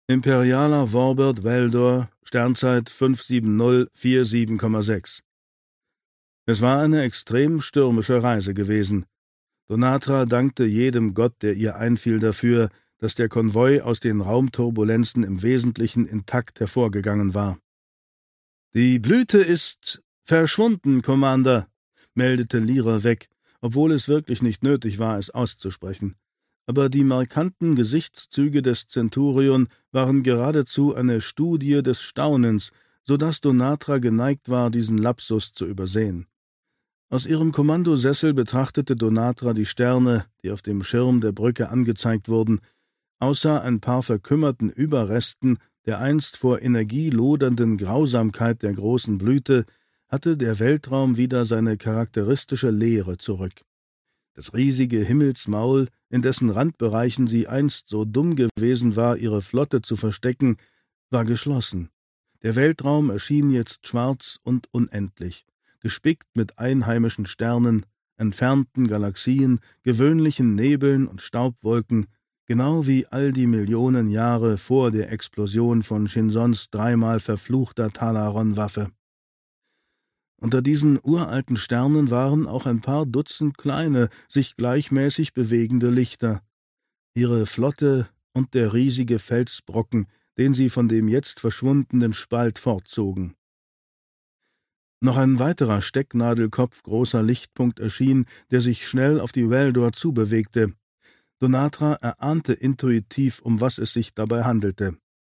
Imperialer Warbird Veldor, Sternzeit 57047,6. Es war eine extrem stürmische Reise gewesen. Donatra dankte jedem Gott, der ihr einfiel, dafür, dass der Konvoi aus den Raumturbulenzen im Wesentlichen intakt hervorgegangen war. »Die Blüte ist verschwunden, Commander«, meldete Lyra weg, obwohl es wirklich nicht nötig war, es auszusprechen. Aber die markanten Gesichtszüge des Centurion waren geradezu eine Studie des Staunens, so dass Donatra geneigt war, diesen Lapsus zu übersehen. Aus ihrem Kommandosessel betrachtete Donatra die Sterne, die auf dem Schirm der Brücke angezeigt wurden. Außer ein paar verkümmerten Überresten der einst vor Energie lodernden Grausamkeit der großen Blüte hatte der Weltraum wieder seine charakteristische Leere zurück. Das riesige Himmelsmaul, in dessen Randbereichen sie einst so dumm gewesen war, ihre Flotte zu verstecken, war geschlossen. Der Weltraum erschien jetzt schwarz und unendlich, gespickt mit einheimischen Sternen, entfernten Galaxien, gewöhnlichen Nebeln und Staubwolken, genau wie all die Millionen Jahre vor der Explosion von Shinzons dreimal verfluchter Talaron-Waffe. Unter diesen uralten Sternen waren auch ein paar Dutzend kleine, sich gleichmäßig bewegende Lichter. Ihre Flotte und der riesige Felsbrocken, den sie von dem jetzt verschwundenen Spalt fortzogen. Noch ein weiterer Stecknadelkopf großer Lichtpunkt erschien, der sich schnell auf die Veldor zubewegte. Donatra erahnte intuitiv, um was es sich dabei handelte.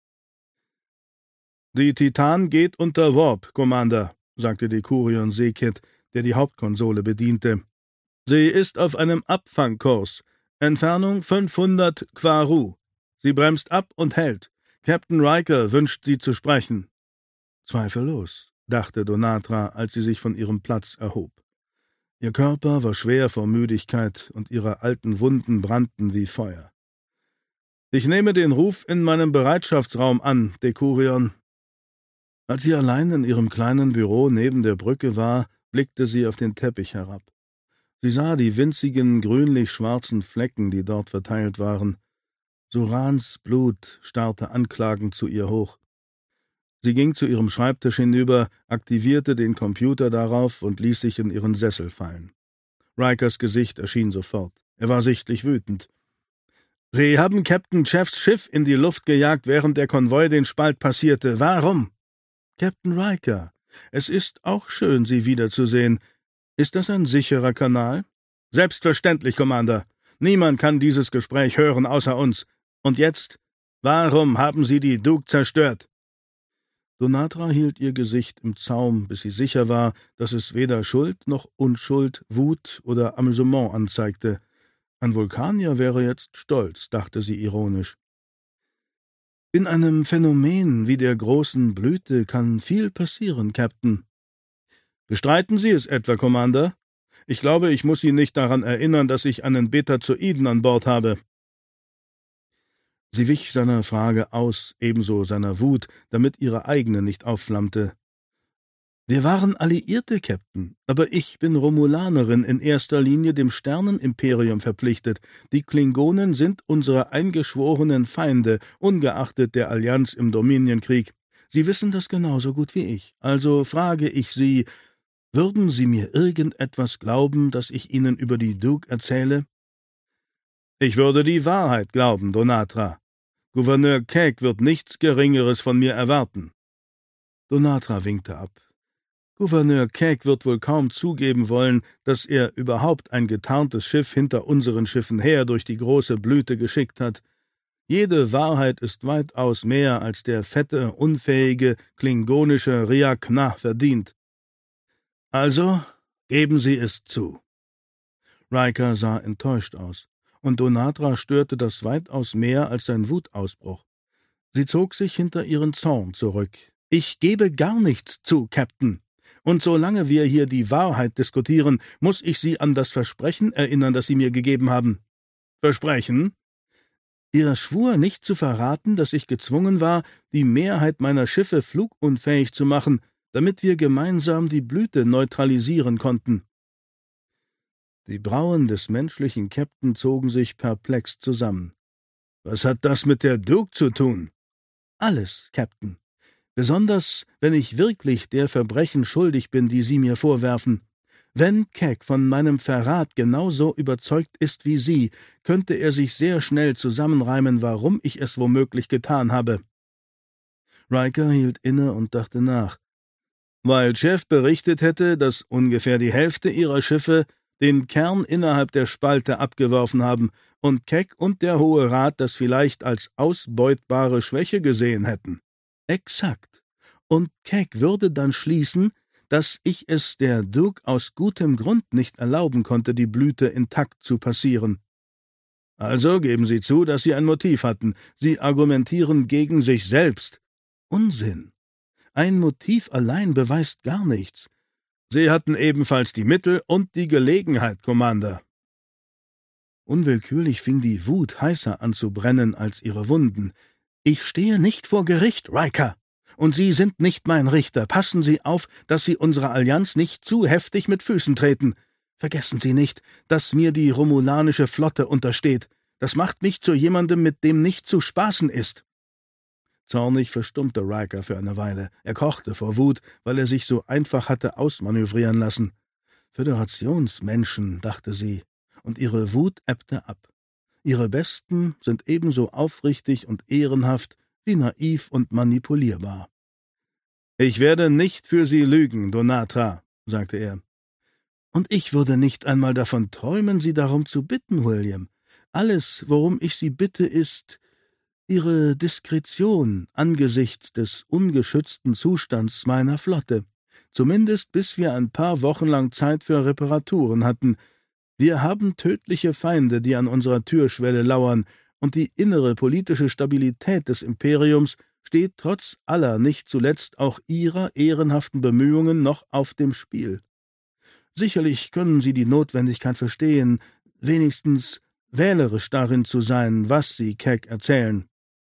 »Die Titan geht unter Warp, Commander«, sagte Decurion Sekit, der die Hauptkonsole bediente. »Sie ist auf einem Abfangkurs. Entfernung 500 Quaru. Sie bremst ab und hält. Captain Riker wünscht, Sie zu sprechen.« Zweifellos, dachte Donatra, als sie sich von ihrem Platz erhob. Ihr Körper war schwer vor Müdigkeit und ihre alten Wunden brannten wie Feuer. »Ich nehme den Ruf in meinem Bereitschaftsraum an, Decurion.« Als sie allein in ihrem kleinen Büro neben der Brücke war, blickte sie auf den Teppich herab. Sie sah die winzigen, grünlich-schwarzen Flecken, die dort verteilt waren. Surans Blut starrte anklagend zu ihr hoch. Sie ging zu ihrem Schreibtisch hinüber, aktivierte den Computer darauf und ließ sich in ihren Sessel fallen. Rikers Gesicht erschien sofort. Er war sichtlich wütend. »Sie haben Captain Chefs Schiff in die Luft gejagt, während der Konvoi den Spalt passierte. Warum?« »Captain Riker, es ist auch schön, Sie wiederzusehen. Ist das ein sicherer Kanal?« »Selbstverständlich, Commander. Niemand kann dieses Gespräch hören außer uns. Und jetzt? Warum haben Sie die Duke zerstört?« Donatra hielt ihr Gesicht im Zaum, bis sie sicher war, dass es weder Schuld noch Unschuld, Wut oder Amüsement anzeigte. Ein Vulkanier wäre jetzt stolz, dachte sie ironisch. »In einem Phänomen wie der großen Blüte kann viel passieren, Captain.« »Bestreiten Sie es etwa, Commander? Ich glaube, ich muss Sie nicht daran erinnern, dass ich einen Betazoiden an Bord habe.« Sie wich seiner Frage aus, ebenso seiner Wut, damit ihre eigene nicht aufflammte. »Wir waren Alliierte, Captain, aber ich bin Romulanerin, in erster Linie dem Sternenimperium verpflichtet. Die Klingonen sind unsere eingeschworenen Feinde, ungeachtet der Allianz im Dominionkrieg. Sie wissen das genauso gut wie ich. Also frage ich Sie, würden Sie mir irgendetwas glauben, das ich Ihnen über die Duke erzähle?« »Ich würde die Wahrheit glauben, Donatra. Gouverneur Cagg wird nichts Geringeres von mir erwarten.« Donatra winkte ab. »Gouverneur Cagg wird wohl kaum zugeben wollen, dass er überhaupt ein getarntes Schiff hinter unseren Schiffen her durch die große Blüte geschickt hat. Jede Wahrheit ist weitaus mehr, als der fette, unfähige, klingonische Riak-Na verdient. Also geben Sie es zu.« Riker sah enttäuscht aus, und Donatra störte das weitaus mehr als sein Wutausbruch. Sie zog sich hinter ihren Zorn zurück. »Ich gebe gar nichts zu, Captain. Und solange wir hier die Wahrheit diskutieren, muss ich Sie an das Versprechen erinnern, das Sie mir gegeben haben.« »Versprechen?« »Er schwur, nicht zu verraten, dass ich gezwungen war, die Mehrheit meiner Schiffe flugunfähig zu machen, damit wir gemeinsam die Blüte neutralisieren konnten.« Die Brauen des menschlichen Captain zogen sich perplex zusammen. »Was hat das mit der Duke zu tun?« Alles, Captain. Besonders, wenn ich wirklich der Verbrechen schuldig bin, die Sie mir vorwerfen. Wenn Keck von meinem Verrat genauso überzeugt ist wie Sie, könnte er sich sehr schnell zusammenreimen, warum ich es womöglich getan habe.« Riker hielt inne und dachte nach. »Weil Jeff berichtet hätte, dass ungefähr die Hälfte ihrer Schiffe den Kern innerhalb der Spalte abgeworfen haben und Keck und der Hohe Rat das vielleicht als ausbeutbare Schwäche gesehen hätten.« »Exakt. Und Keck würde dann schließen, dass ich es der Duke aus gutem Grund nicht erlauben konnte, die Blüte intakt zu passieren.« »Also geben Sie zu, dass Sie ein Motiv hatten. Sie argumentieren gegen sich selbst.« »Unsinn. Ein Motiv allein beweist gar nichts. Sie hatten ebenfalls die Mittel und die Gelegenheit, Commander.« Unwillkürlich fing die Wut heißer an zu brennen als ihre Wunden. »Ich stehe nicht vor Gericht, Riker. Und Sie sind nicht mein Richter. Passen Sie auf, dass Sie unserer Allianz nicht zu heftig mit Füßen treten. Vergessen Sie nicht, dass mir die romulanische Flotte untersteht. Das macht mich zu jemandem, mit dem nicht zu spaßen ist.« Zornig verstummte Riker für eine Weile. Er kochte vor Wut, weil er sich so einfach hatte ausmanövrieren lassen. »Föderationsmenschen«, dachte sie, und ihre Wut ebbte ab. Ihre Besten sind ebenso aufrichtig und ehrenhaft wie naiv und manipulierbar. »Ich werde nicht für Sie lügen, Donatra«, sagte er. »Und ich würde nicht einmal davon träumen, Sie darum zu bitten, William. Alles, worum ich Sie bitte, ist Ihre Diskretion angesichts des ungeschützten Zustands meiner Flotte, zumindest bis wir ein paar Wochen lang Zeit für Reparaturen hatten. Wir haben tödliche Feinde, die an unserer Türschwelle lauern, und die innere politische Stabilität des Imperiums steht trotz aller, nicht zuletzt auch Ihrer ehrenhaften Bemühungen noch auf dem Spiel. Sicherlich können Sie die Notwendigkeit verstehen, wenigstens wählerisch darin zu sein, was Sie Keck erzählen.«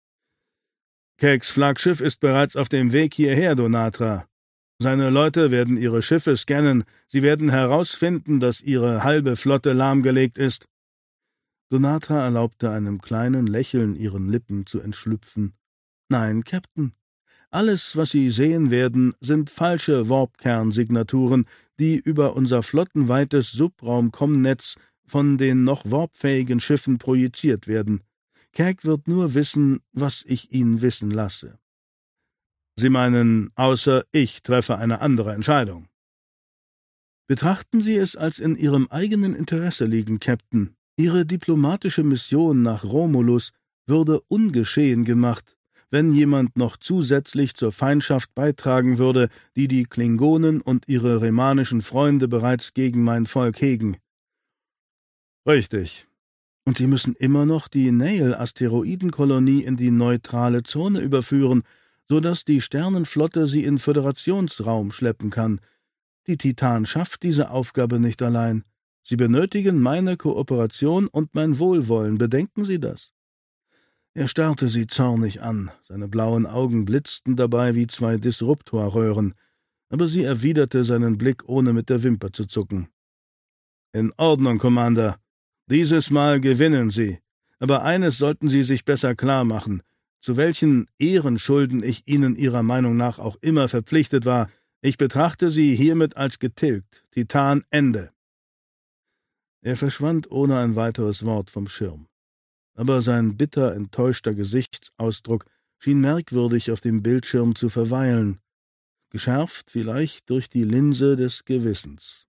»Kecks Flaggschiff ist bereits auf dem Weg hierher, Donatra. Seine Leute werden Ihre Schiffe scannen. Sie werden herausfinden, dass Ihre halbe Flotte lahmgelegt ist.« Donatra erlaubte einem kleinen Lächeln ihren Lippen zu entschlüpfen. »Nein, Captain. Alles, was Sie sehen werden, sind falsche Warp-Kern-Signaturen, die über unser flottenweites Subraum-Com-Netz von den noch warpfähigen Schiffen projiziert werden. Keck wird nur wissen, was ich ihn wissen lasse.« »Sie meinen, außer ich treffe eine andere Entscheidung?« »Betrachten Sie es als in Ihrem eigenen Interesse liegen, Captain. Ihre diplomatische Mission nach Romulus würde ungeschehen gemacht, wenn jemand noch zusätzlich zur Feindschaft beitragen würde, die die Klingonen und ihre remanischen Freunde bereits gegen mein Volk hegen.« »Richtig. Und Sie müssen immer noch die Nail-Asteroidenkolonie in die neutrale Zone überführen, so dass die Sternenflotte sie in Föderationsraum schleppen kann. Die Titan schafft diese Aufgabe nicht allein. Sie benötigen meine Kooperation und mein Wohlwollen, bedenken Sie das.« Er starrte sie zornig an, seine blauen Augen blitzten dabei wie zwei Disruptorröhren, aber sie erwiderte seinen Blick, ohne mit der Wimper zu zucken. »In Ordnung, Commander. Dieses Mal gewinnen Sie. Aber eines sollten Sie sich besser klar machen. Zu welchen Ehrenschulden ich Ihnen Ihrer Meinung nach auch immer verpflichtet war, ich betrachte Sie hiermit als getilgt. Titan, Ende.« Er verschwand ohne ein weiteres Wort vom Schirm. Aber sein bitter enttäuschter Gesichtsausdruck schien merkwürdig auf dem Bildschirm zu verweilen, geschärft vielleicht durch die Linse des Gewissens.